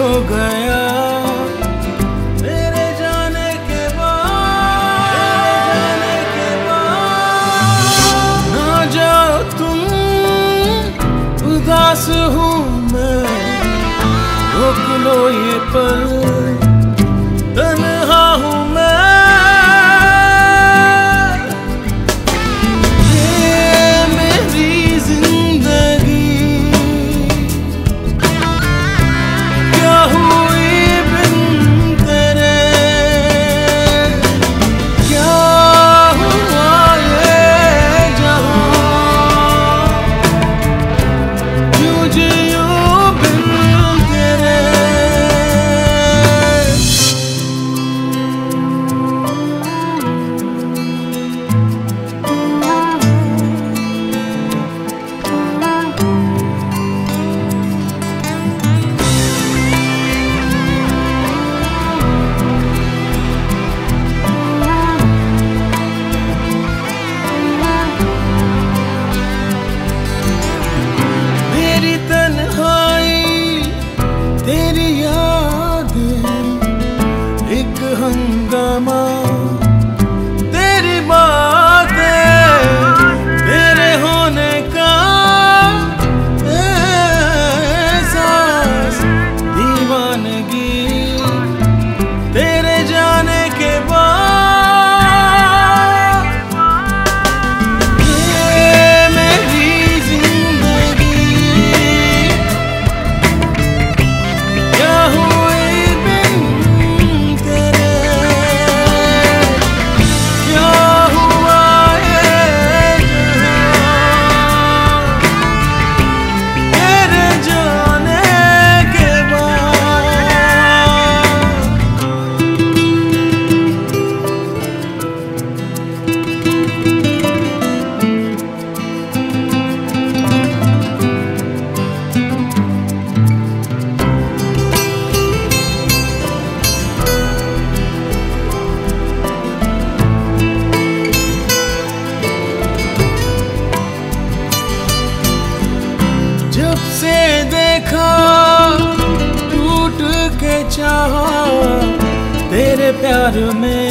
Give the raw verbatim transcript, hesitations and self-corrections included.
खो गया तेरे जाने के बाद, तेरे जाने के बाद। ना जाओ तुम, उदास हूँ मैं, रोक लो ये पल, तन्हा हूँ मैं। हंगामा तेरी बातें, तेरे होने का एहसास, दीवानगी तेरे जाने के बाद। ये मेरी जिंदगी क्या हुई बिन तेरे, क्या हुआ ये जहां तेरे जाने के बाद। जब से देखा टूट के चाहा तेरे प्यार में